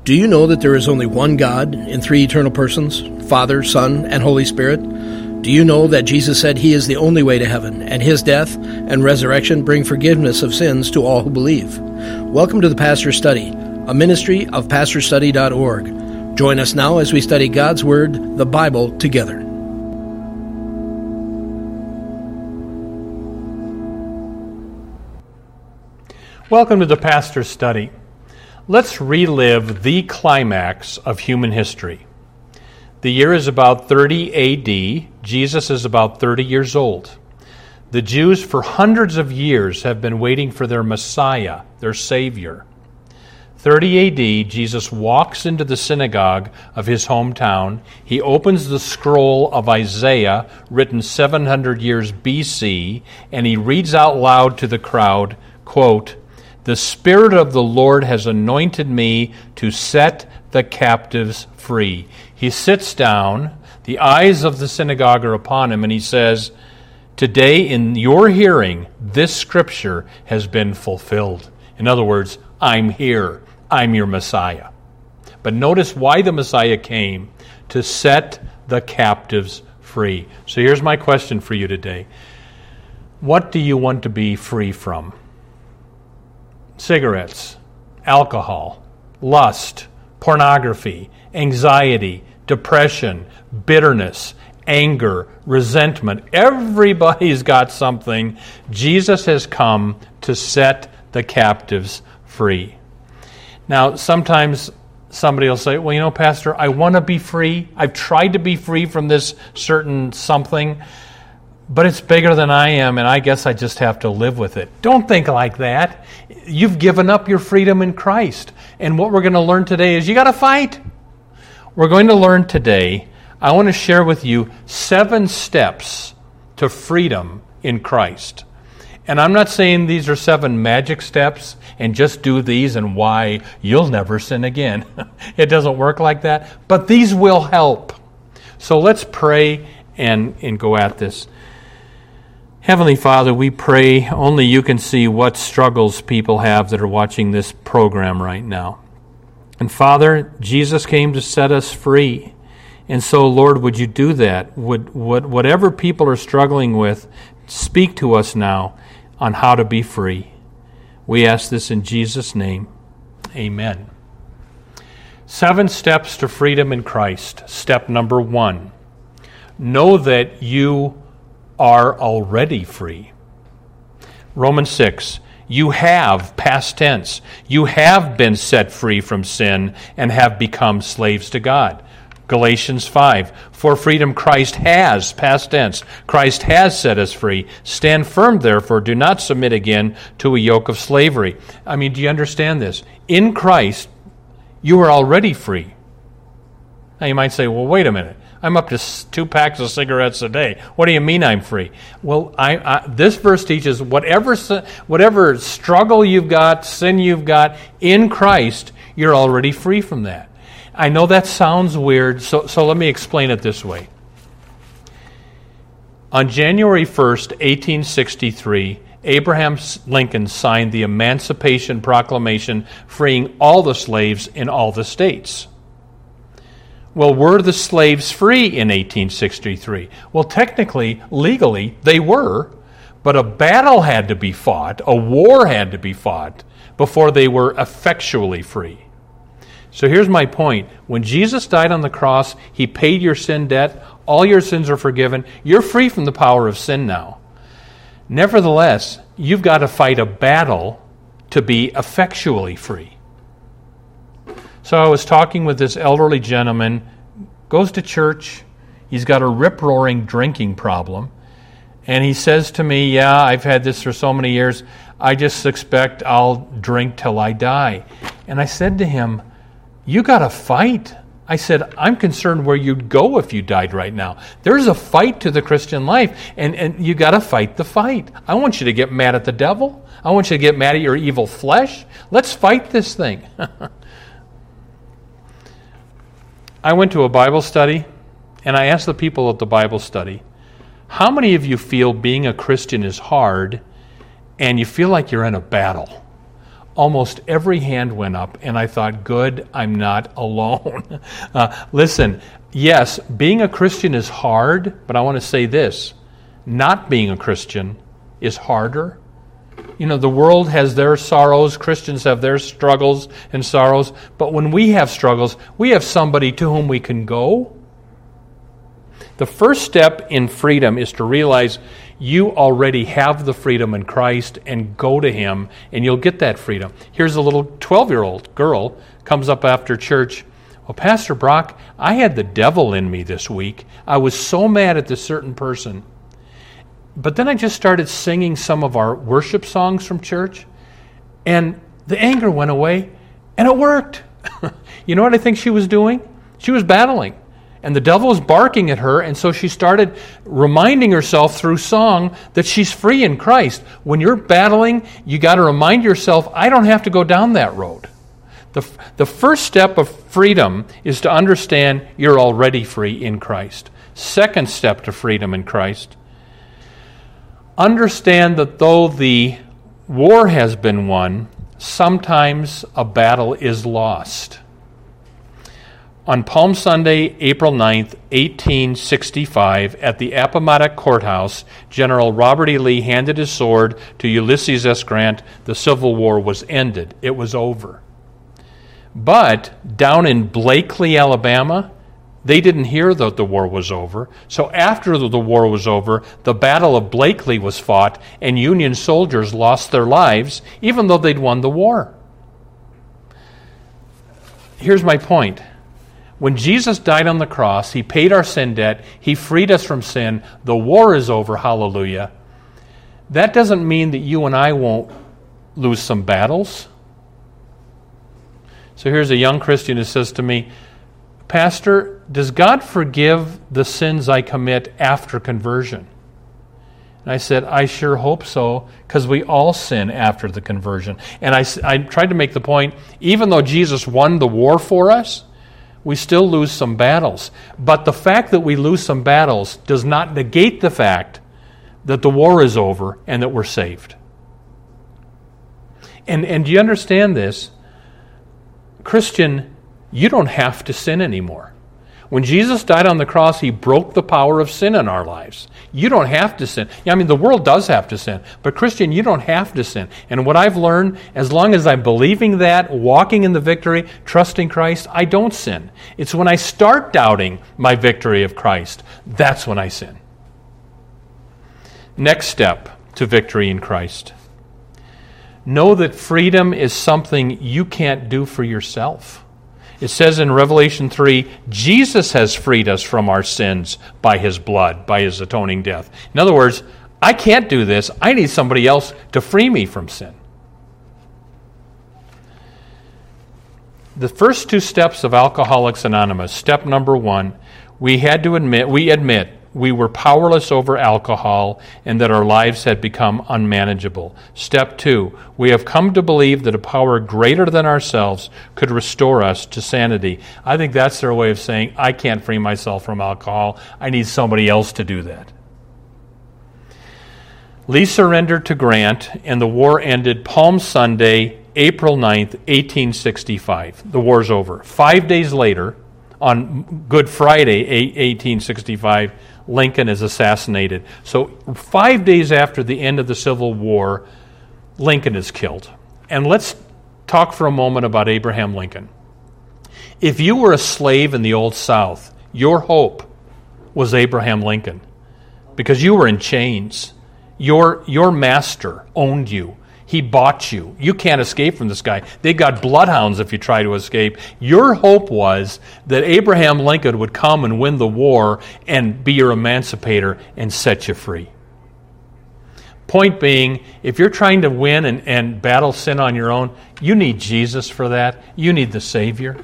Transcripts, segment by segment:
Do you know that there is only one God in three eternal persons, Father, Son, and Holy Spirit? Do you know that Jesus said He is the only way to heaven, and His death and resurrection bring forgiveness of sins to all who believe? Welcome to the Pastor's Study, a ministry of pastorstudy.org. Join us now as we study God's Word, the Bible, together. Welcome to the Pastor's Study. Let's relive the climax of human history. The year is about 30 A.D. Jesus is about 30 years old. The Jews for hundreds of years have been waiting for their Messiah, their Savior. 30 A.D., Jesus walks into the synagogue of his hometown. He opens the scroll of Isaiah, written 700 years B.C., and he reads out loud to the crowd, quote, "The Spirit of the Lord has anointed me to set the captives free." He sits down, the eyes of the synagogue are upon him, and he says, "Today in your hearing, this scripture has been fulfilled." In other words, I'm here. I'm your Messiah. But notice why the Messiah came: to set the captives free. So here's my question for you today. What do you want to be free from? Cigarettes, alcohol, lust, pornography, anxiety, depression, bitterness, anger, resentment. Everybody's got something. Jesus has come to set the captives free. Now, sometimes somebody will say, well, Pastor, I want to be free. I've tried to be free from this certain something, but it's bigger than I am, and I guess I just have to live with it. Don't think like that. You've given up your freedom in Christ. And what we're going to learn today is you got to fight. We're going to learn today, I want to share with you 7 steps to freedom in Christ. And I'm not saying these are 7 magic steps and just do these and why you'll never sin again. It doesn't work like that. But these will help. So let's pray and go at this. Heavenly Father, we pray only you can see what struggles people have that are watching this program right now. And Father, Jesus came to set us free. And so, Lord, would you do that? Whatever people are struggling with, speak to us now on how to be free. We ask this in Jesus' name. Amen. 7 steps to freedom in Christ. Step number 1. Know that you are already free. Romans 6, you have, past tense, you have been set free from sin and have become slaves to God. Galatians 5, for freedom Christ has, past tense, Christ has set us free. Stand firm, therefore, do not submit again to a yoke of slavery. Do you understand this? In Christ, you are already free. Now you might say, well, wait a minute. I'm up to 2 packs of cigarettes a day. What do you mean I'm free? Well, this verse teaches whatever struggle you've got, sin you've got, in Christ, you're already free from that. I know that sounds weird, so let me explain it this way. On January 1st, 1863, Abraham Lincoln signed the Emancipation Proclamation freeing all the slaves in all the states. Well, were the slaves free in 1863? Well, technically, legally, they were, but a battle had to be fought, a war had to be fought, before they were effectually free. So here's my point. When Jesus died on the cross, He paid your sin debt, all your sins are forgiven, you're free from the power of sin now. Nevertheless, you've got to fight a battle to be effectually free. So I was talking with this elderly gentleman, goes to church, he's got a rip-roaring drinking problem, and he says to me, yeah, I've had this for so many years, I just expect I'll drink till I die. And I said to him, you got to fight. I said, I'm concerned where you'd go if you died right now. There's a fight to the Christian life, and you got to fight the fight. I want you to get mad at the devil. I want you to get mad at your evil flesh. Let's fight this thing. I went to a Bible study, and I asked the people at the Bible study, how many of you feel being a Christian is hard and you feel like you're in a battle? almost every hand went up, and I thought, good, I'm not alone. Listen, yes, being a Christian is hard, but I want to say this. Not being a Christian is harder. You know, the world has their sorrows, Christians have their struggles and sorrows, but when we have struggles, we have somebody to whom we can go. The first step in freedom is to realize you already have the freedom in Christ and go to Him, and you'll get that freedom. Here's a little 12-year-old girl comes up after church. Well, Pastor Brock, I had the devil in me this week. I was so mad at this certain person. But then I just started singing some of our worship songs from church, and the anger went away, and it worked. You know what I think she was doing? She was battling. And the devil was barking at her, and so she started reminding herself through song that she's free in Christ. When you're battling, you got to remind yourself, I don't have to go down that road. The first step of freedom is to understand you're already free in Christ. Second step to freedom in Christ, understand that though the war has been won, sometimes a battle is lost. On Palm Sunday, April 9th, 1865, at the Appomattox Courthouse, General Robert E. Lee handed his sword to Ulysses S. Grant. The Civil War was ended. It was over. But down in Blakely, Alabama, they didn't hear that the war was over. So after the war was over, the Battle of Blakely was fought, and Union soldiers lost their lives, even though they'd won the war. Here's my point. When Jesus died on the cross, He paid our sin debt, He freed us from sin, the war is over, hallelujah. That doesn't mean that you and I won't lose some battles. So here's a young Christian who says to me, Pastor, does God forgive the sins I commit after conversion? And I said, I sure hope so, because we all sin after the conversion. And I tried to make the point, even though Jesus won the war for us, we still lose some battles. But the fact that we lose some battles does not negate the fact that the war is over and that we're saved. And do you understand this? Christian, you don't have to sin anymore. When Jesus died on the cross, He broke the power of sin in our lives. You don't have to sin. I mean, the world does have to sin. But Christian, you don't have to sin. And what I've learned, as long as I'm believing that, walking in the victory, trusting Christ, I don't sin. It's when I start doubting my victory of Christ, that's when I sin. Next step to victory in Christ. Know that freedom is something you can't do for yourself. It says in Revelation 3, Jesus has freed us from our sins by His blood, by His atoning death. In other words, I can't do this. I need somebody else to free me from sin. The first two steps of Alcoholics Anonymous, step number 1, we admit we were powerless over alcohol and that our lives had become unmanageable. Step 2, we have come to believe that a power greater than ourselves could restore us to sanity. I think that's their way of saying, I can't free myself from alcohol. I need somebody else to do that. Lee surrendered to Grant, and the war ended Palm Sunday, April 9th, 1865. The war's over. 5 days later, on Good Friday, 1865, Lincoln is assassinated. So 5 days after the end of the Civil War, Lincoln is killed. And let's talk for a moment about Abraham Lincoln. If you were a slave in the Old South, your hope was Abraham Lincoln because you were in chains. Your master owned you. He bought you. You can't escape from this guy. They got bloodhounds if you try to escape. Your hope was that Abraham Lincoln would come and win the war and be your emancipator and set you free. Point being, if you're trying to win and battle sin on your own, you need Jesus for that. You need the Savior.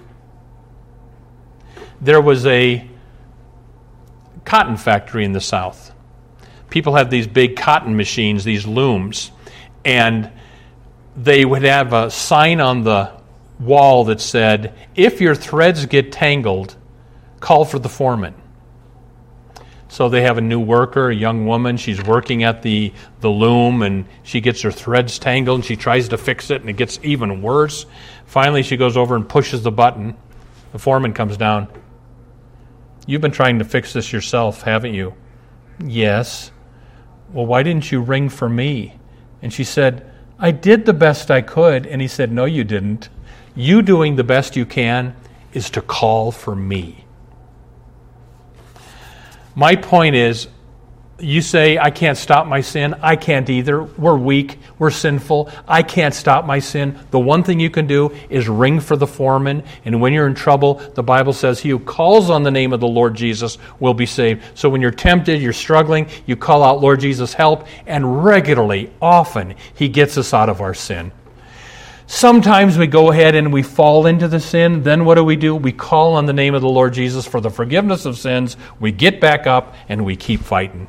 There was a cotton factory in the South. People have these big cotton machines, these looms, and they would have a sign on the wall that said, if your threads get tangled, call for the foreman. So they have a new worker, a young woman. She's working at the loom, and she gets her threads tangled, and she tries to fix it, and it gets even worse. Finally, she goes over and pushes the button. The foreman comes down. "You've been trying to fix this yourself, haven't you?" "Yes." "Well, why didn't you ring for me?" And she said, "I did the best I could." And he said, "No, you didn't. You doing the best you can is to call for me." My point is, you say, "I can't stop my sin." I can't either. We're weak. We're sinful. I can't stop my sin. The one thing you can do is ring for the foreman. And when you're in trouble, the Bible says, "He who calls on the name of the Lord Jesus will be saved." So when you're tempted, you're struggling, you call out, "Lord Jesus, help." And regularly, often, He gets us out of our sin. Sometimes we go ahead and we fall into the sin. Then what do? We call on the name of the Lord Jesus for the forgiveness of sins. We get back up and we keep fighting.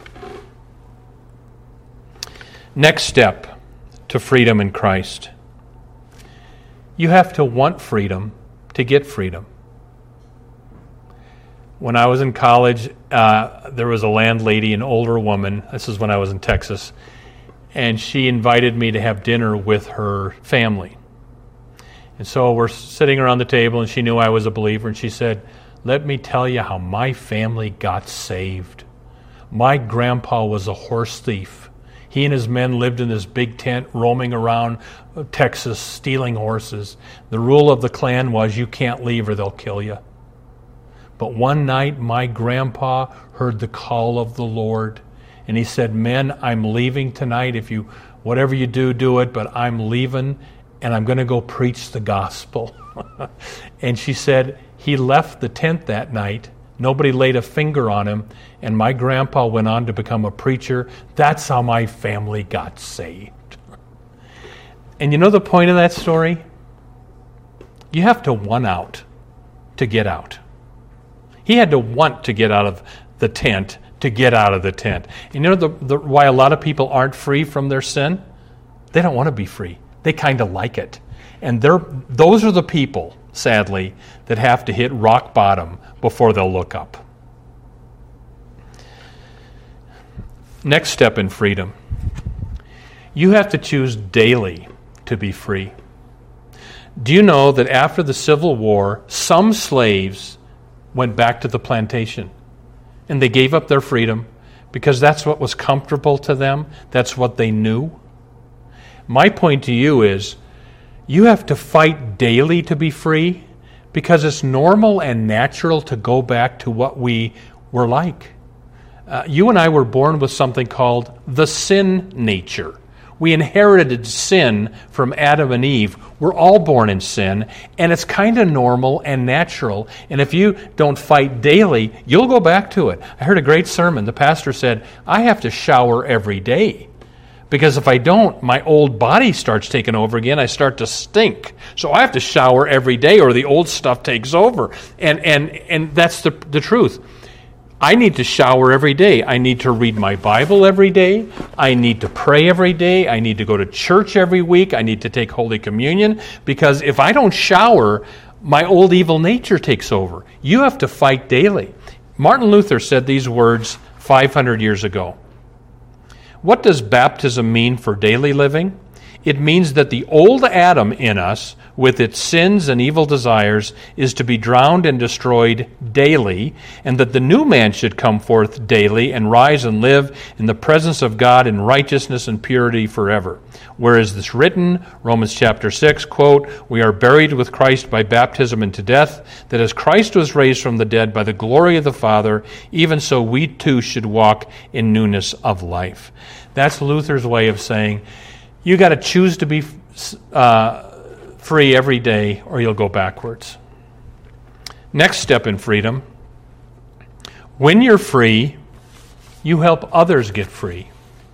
Next step to freedom in Christ. You have to want freedom to get freedom. When I was in college, there was a landlady, an older woman. This is when I was in Texas. And she invited me to have dinner with her family. And so we're sitting around the table, and she knew I was a believer, and she said, "Let me tell you how my family got saved. My grandpa was a horse thief. He and his men lived in this big tent roaming around Texas stealing horses. The rule of the clan was you can't leave or they'll kill you. But one night my grandpa heard the call of the Lord, and he said, 'Men, I'm leaving tonight. Whatever you do, do it, but I'm leaving, and I'm going to go preach the gospel.'" And she said, he left the tent that night. Nobody laid a finger on him, and my grandpa went on to become a preacher. That's how my family got saved. And you know the point of that story? You have to want out to get out. He had to want to get out of the tent to get out of the tent. And you know why a lot of people aren't free from their sin? They don't want to be free. They kind of like it. And those are the people, sadly, that have to hit rock bottom before they'll look up. Next step in freedom. You have to choose daily to be free. Do you know that after the Civil War, some slaves went back to the plantation? And they gave up their freedom because that's what was comfortable to them. That's what they knew. My point to you is, you have to fight daily to be free because it's normal and natural to go back to what we were like. You and I were born with something called the sin nature. We inherited sin from Adam and Eve. We're all born in sin, and it's kind of normal and natural. And if you don't fight daily, you'll go back to it. I heard a great sermon. The pastor said, "I have to shower every day, because if I don't, my old body starts taking over again. I start to stink. So I have to shower every day or the old stuff takes over." And that's the truth. I need to shower every day. I need to read my Bible every day. I need to pray every day. I need to go to church every week. I need to take Holy Communion, because if I don't shower, my old evil nature takes over. You have to fight daily. Martin Luther said these words 500 years ago. What does baptism mean for daily living? It means that the old Adam in us, with its sins and evil desires, is to be drowned and destroyed daily, and that the new man should come forth daily and rise and live in the presence of God in righteousness and purity forever. Whereas this written, Romans chapter 6, quote, "We are buried with Christ by baptism into death, that as Christ was raised from the dead by the glory of the Father, even so we too should walk in newness of life." That's Luther's way of saying, you got to choose to be free every day, or you'll go backwards. Next step in freedom. When you're free, you help others get free.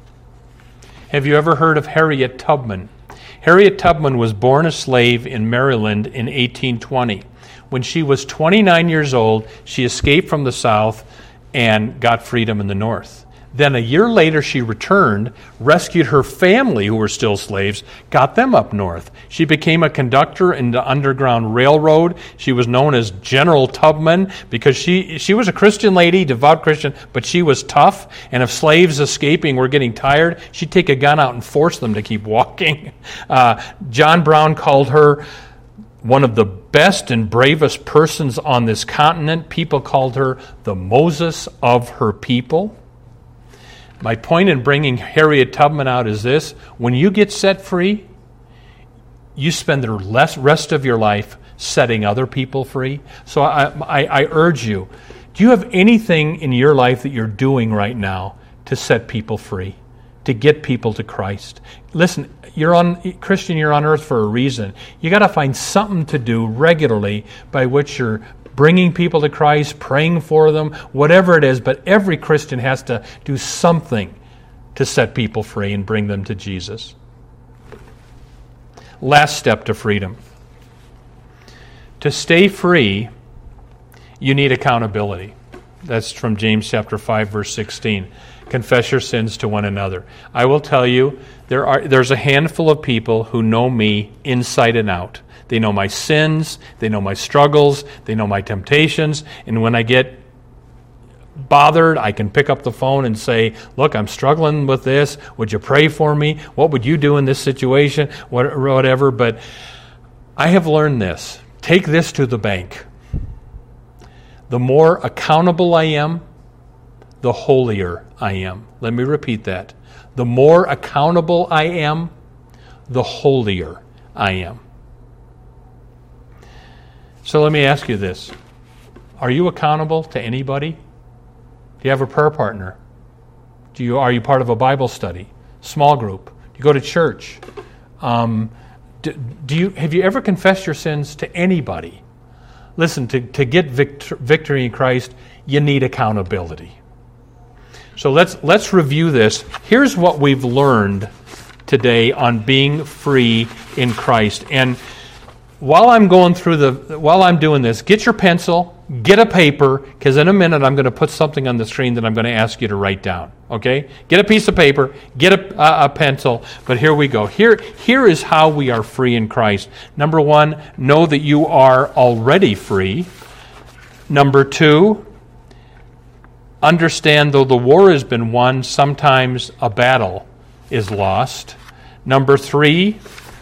Have you ever heard of Harriet Tubman? Harriet Tubman was born a slave in Maryland in 1820. When she was 29 years old, she escaped from the South and got freedom in the North. Then a year later she returned, rescued her family who were still slaves, got them up north. She became a conductor in the Underground Railroad. She was known as General Tubman because she was a Christian lady, devout Christian, but she was tough. And if slaves escaping were getting tired, she'd take a gun out and force them to keep walking. John Brown called her one of the best and bravest persons on this continent. People called her the Moses of her people. My point in bringing Harriet Tubman out is this: when you get set free, you spend the rest of your life setting other people free. So I urge you, do you have anything in your life that you're doing right now to set people free, to get people to Christ? Listen, Christian, you're on earth for a reason. You got to find something to do regularly by which you're bringing people to Christ, praying for them, whatever it is, but every Christian has to do something to set people free and bring them to Jesus. Last step to freedom. To stay free, you need accountability. That's from James chapter 5, verse 16. Confess your sins to one another. I will tell you, there's a handful of people who know me inside and out. They know my sins, they know my struggles, they know my temptations, and when I get bothered, I can pick up the phone and say, look, I'm struggling with this. Would you pray for me? What would you do in this situation? Whatever. But I have learned this. Take this to the bank. The more accountable I am, the holier I am. Let me repeat that. The more accountable I am, the holier I am. So let me ask you this. Are you accountable to anybody? Do you have a prayer partner? Are you part of a Bible study? Small group? Do you go to church? Have you ever confessed your sins to anybody? Listen, to get victory in Christ, you need accountability. So let's review this. Here's what we've learned today on being free in Christ. And while I'm doing this, get your pencil, get a paper, because in a minute I'm going to put something on the screen that I'm going to ask you to write down. Okay? Get a piece of paper, get a pencil, but here we go. Here is how we are free in Christ. Number 1, know that you are already free. Number 2, understand though the war has been won, sometimes a battle is lost. Number 3,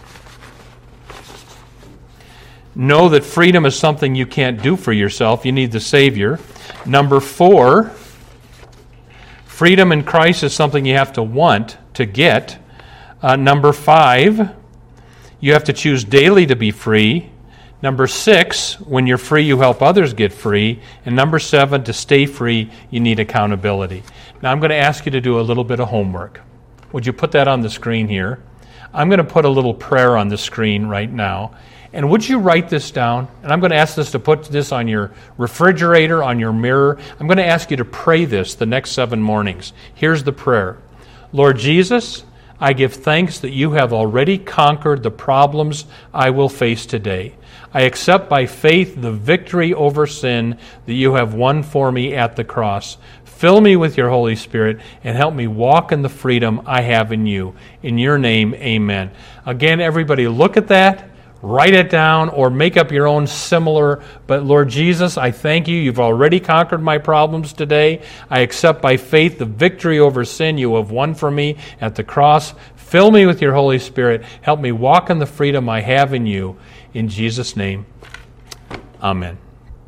know that freedom is something you can't do for yourself. You need the Savior. Number 4, freedom in Christ is something you have to want to get. Number 5, you have to choose daily to be free. Number 6, when you're free, you help others get free. And number 7, to stay free, you need accountability. Now I'm going to ask you to do a little bit of homework. Would you put that on the screen here? I'm going to put a little prayer on the screen right now. And would you write this down? And I'm going to ask this to put this on your refrigerator, on your mirror. I'm going to ask you to pray this the next 7 mornings. Here's the prayer. Lord Jesus, I give thanks that you have already conquered the problems I will face today. I accept by faith the victory over sin that you have won for me at the cross. Fill me with your Holy Spirit and help me walk in the freedom I have in you. In your name, amen. Again, everybody, look at that. Write it down or make up your own similar. But Lord Jesus, I thank you. You've already conquered my problems today. I accept by faith the victory over sin you have won for me at the cross. Fill me with your Holy Spirit. Help me walk in the freedom I have in you. In Jesus' name, amen.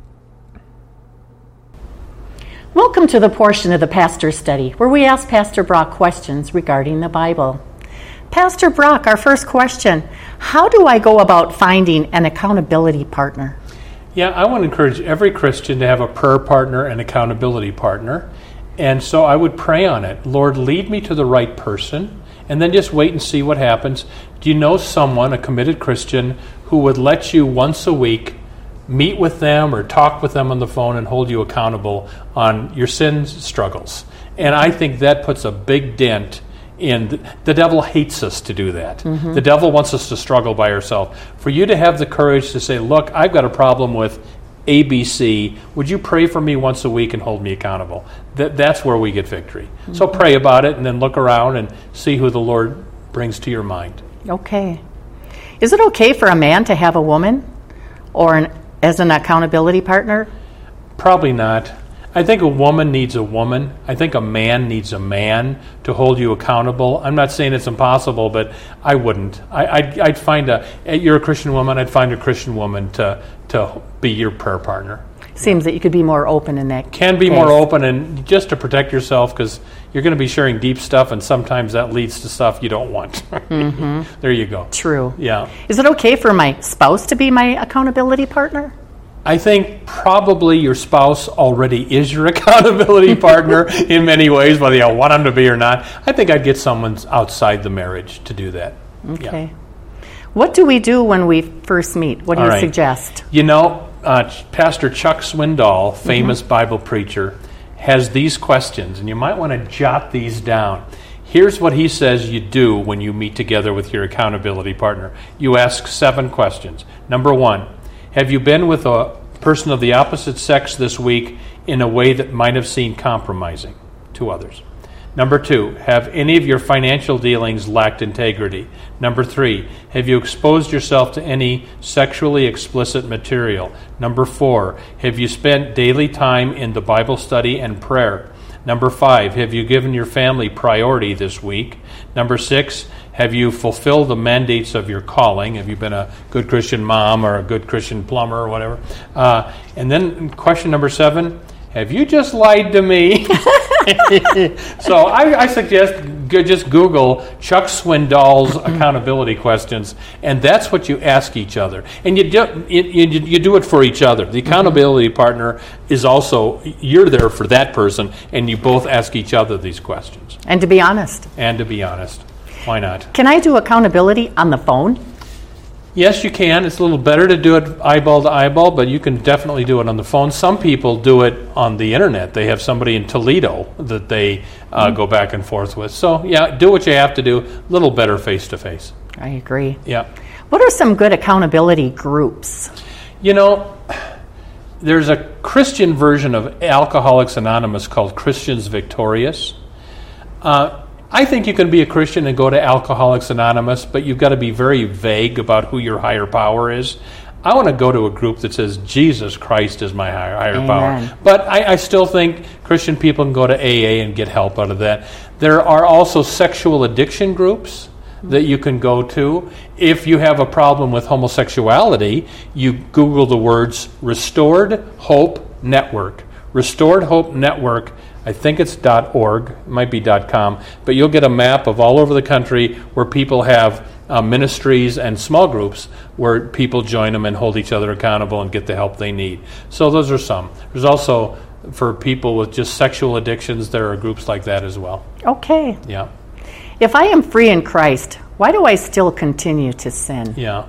Welcome to the portion of the Pastor Study where we ask Pastor Brock questions regarding the Bible. Pastor Brock, our first question, how do I go about finding an accountability partner? Yeah, I want to encourage every Christian to have a prayer partner and accountability partner. And so I would pray on it. Lord, lead me to the right person, and then just wait and see what happens. Do you know someone, a committed Christian, who would let you once a week meet with them or talk with them on the phone and hold you accountable on your sin struggles? And I think that puts a big dent in. The devil hates us to do that. Mm-hmm. The devil wants us to struggle by ourselves. For you to have the courage to say, look, I've got a problem with ABC. Would you pray for me once a week and hold me accountable? That's where we get victory. So pray about it and then look around and see who the Lord brings to your mind. Okay. Is it okay for a man to have a woman or as an accountability partner? Probably not. I think a woman needs a woman. I think a man needs a man to hold you accountable. I'm not saying it's impossible, but I wouldn't. I'd find you're a Christian woman, I'd find a Christian woman to be your prayer partner. Seems that you could be more open in that Can be case. more open, and just to protect yourself, because you're going to be sharing deep stuff, and sometimes that leads to stuff you don't want. There you go. True. Yeah. Is it okay for my spouse to be my accountability partner? I think probably your spouse already is your accountability partner in many ways, whether you want them to be or not. I think I'd get someone outside the marriage to do that. Okay. Yeah. What do we do when we first meet? What do you All right. suggest? You know, Pastor Chuck Swindoll, famous Bible preacher, has these questions, and you might want to jot these down. Here's what he says you do when you meet together with your accountability partner. You ask 7 questions. Number 1, have you been with a person of the opposite sex this week in a way that might have seemed compromising to others? Number 2, have any of your financial dealings lacked integrity? Number 3, have you exposed yourself to any sexually explicit material? Number 4, have you spent daily time in the Bible study and prayer? Number 5, have you given your family priority this week? Number 6, have you fulfilled the mandates of your calling? Have you been a good Christian mom or a good Christian plumber or whatever? And then question number 7, have you just lied to me? So I suggest just Google Chuck Swindoll's accountability questions, and that's what you ask each other. And you do it for each other. The accountability partner is also, you're there for that person, and you both ask each other these questions. And to be honest. Why not? Can I do accountability on the phone? Yes, you can. It's a little better to do it eyeball to eyeball, but you can definitely do it on the phone. Some people do it on the internet. They have somebody in Toledo that they go back and forth with. So, yeah, do what you have to do. A little better face-to-face. I agree. Yeah. What are some good accountability groups? You know, there's a Christian version of Alcoholics Anonymous called Christians Victorious. I think you can be a Christian and go to Alcoholics Anonymous, but you've got to be very vague about who your higher power is. I want to go to a group that says Jesus Christ is my higher power. But I still think Christian people can go to AA and get help out of that. There are also sexual addiction groups that you can go to. If you have a problem with homosexuality, you Google the words Restored Hope Network. Restored Hope Network, I think it's .org, it might be .com, but you'll get a map of all over the country where people have ministries and small groups where people join them and hold each other accountable and get the help they need. So those are some. There's also, for people with just sexual addictions, there are groups like that as well. Okay. Yeah. If I am free in Christ, why do I still continue to sin? Yeah.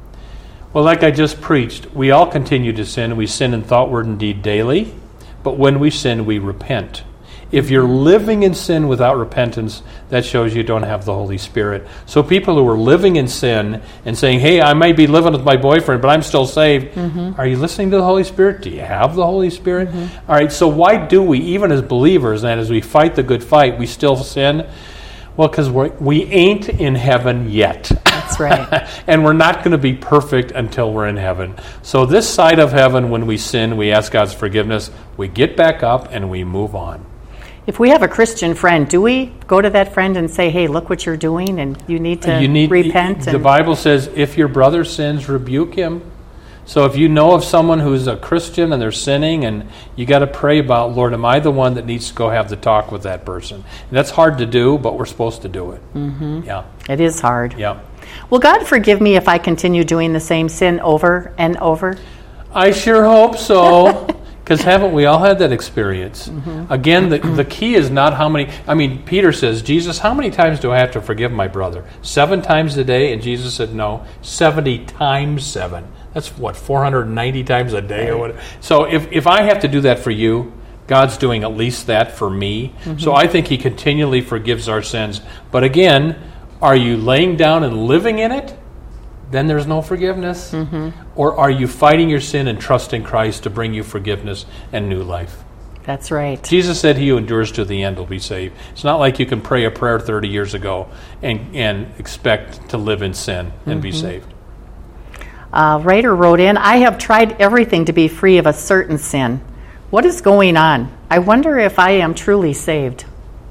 Well, like I just preached, we all continue to sin. We sin in thought, word, and deed daily. But when we sin, we repent. If you're living in sin without repentance, that shows you don't have the Holy Spirit. So people who are living in sin and saying, hey, I might be living with my boyfriend, but I'm still saved. Are you listening to the Holy Spirit? Do you have the Holy Spirit? All right, so why do we, even as believers, and as we fight the good fight, we still sin? Well, because we ain't in heaven yet. That's right. And we're not going to be perfect until we're in heaven. So this side of heaven, when we sin, we ask God's forgiveness, we get back up and we move on. If we have a Christian friend, do we go to that friend and say, hey, look what you're doing and you need to repent? The Bible says, if your brother sins, rebuke him. So if you know of someone who's a Christian and they're sinning, and you got to pray about, Lord, am I the one that needs to go have the talk with that person? And that's hard to do, but we're supposed to do it. Yeah. It is hard. Yeah. Will God forgive me if I continue doing the same sin over and over? I sure hope so. Because haven't we all had that experience? Again, the key is not how many. I mean, Peter says, Jesus, how many times do I have to forgive my brother? 7 times a day? And Jesus said, no, 70 times 7. That's what, 490 times a day or whatever. So if I have to do that for you, God's doing at least that for me. So I think he continually forgives our sins. But again, are you laying down and living in it? then there's no forgiveness. Or are you fighting your sin and trusting Christ to bring you forgiveness and new life? That's right. Jesus said he who endures to the end will be saved. It's not like you can pray a prayer 30 years ago and expect to live in sin and be saved. Writer wrote in, I have tried everything to be free of a certain sin. What is going on? I wonder if I am truly saved.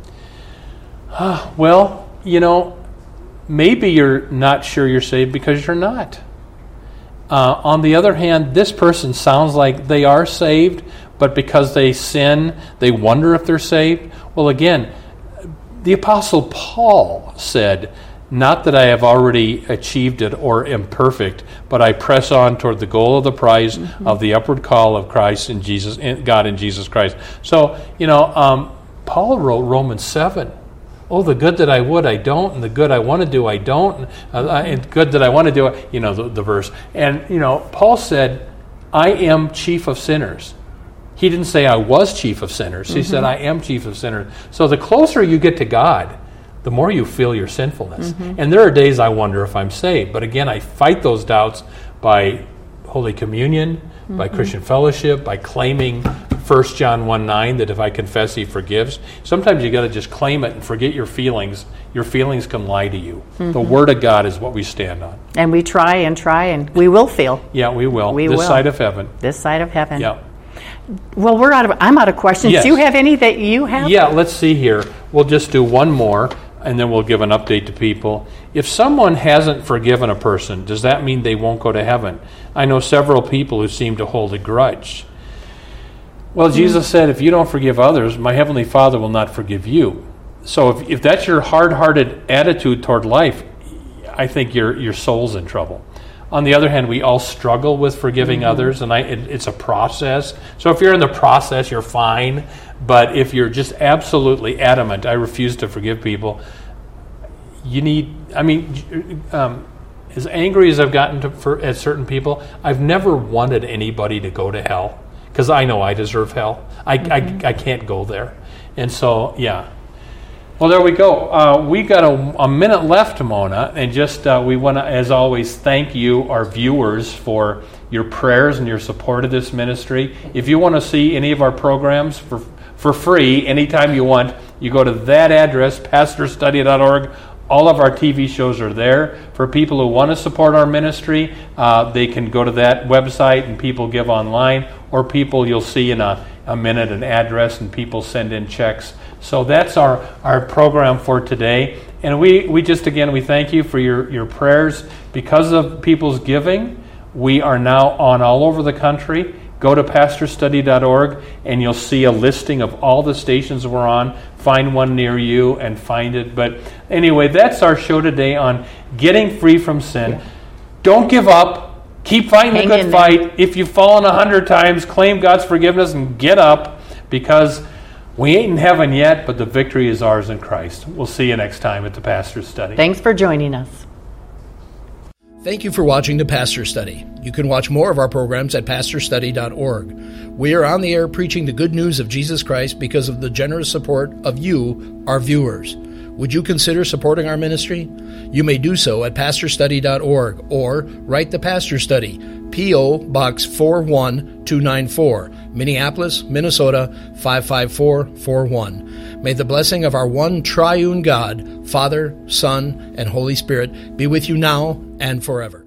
Well, maybe you're not sure you're saved because you're not. On the other hand, this person sounds like they are saved, but because they sin, they wonder if they're saved. Well, again, the Apostle Paul said, not that I have already achieved it or am perfect, but I press on toward the goal of the prize of the upward call of Christ in Jesus, God in Jesus Christ. So, Paul wrote Romans 7. Oh, the good that I would, I don't, and the good I want to do, I don't, and good that I want to do, the verse. And, Paul said, I am chief of sinners. He didn't say I was chief of sinners. He said I am chief of sinners. So the closer you get to God, the more you feel your sinfulness. And there are days I wonder if I'm saved. But again, I fight those doubts by Holy Communion, by Christian fellowship, by claiming 1 John 1:9 that if I confess, he forgives. Sometimes you got to just claim it and forget your feelings. Your feelings can lie to you. The Word of God is what we stand on. And we try, and we will fail. Yeah, we will. This side of heaven. This side of heaven. Yeah. Well, I'm out of questions. Yes. Do you have any that you have? Yeah, let's see here. We'll just do one more, and then we'll give an update to people. If someone hasn't forgiven a person, does that mean they won't go to heaven? I know several people who seem to hold a grudge. Well, Jesus said, if you don't forgive others, my Heavenly Father will not forgive you. So if that's your hard-hearted attitude toward life, I think your soul's in trouble. On the other hand, we all struggle with forgiving others, and it's a process. So if you're in the process, you're fine. But if you're just absolutely adamant, I refuse to forgive people, as angry as I've gotten at certain people, I've never wanted anybody to go to hell, because I know I deserve hell. I can't go there. And so, yeah. Well, there we go. We got a minute left, Mona, and just we want to, as always, thank you, our viewers, for your prayers and your support of this ministry. If you want to see any of our programs for free anytime you want, you go to that address, pastorstudy.org. All of our TV shows are there. For people who want to support our ministry, they can go to that website and people give online, or people you'll see in a minute an address and people send in checks. So that's our program for today. And we just, again, we thank you for your prayers. Because of people's giving, we are now on all over the country. Go to pastorstudy.org and you'll see a listing of all the stations we're on. Find one near you and find it. But anyway, that's our show today on getting free from sin. Yeah. Don't give up. Keep fighting the good fight. If you've fallen 100 times, claim God's forgiveness and get up, because we ain't in heaven yet, but the victory is ours in Christ. We'll see you next time at the Pastor's Study. Thanks for joining us. Thank you for watching the Pastor Study. You can watch more of our programs at pastorstudy.org. We are on the air preaching the good news of Jesus Christ because of the generous support of you, our viewers. Would you consider supporting our ministry? You may do so at pastorstudy.org or write the Pastor Study, P.O. Box 41294, Minneapolis, Minnesota 55441. May the blessing of our one triune God, Father, Son, and Holy Spirit be with you now and forever.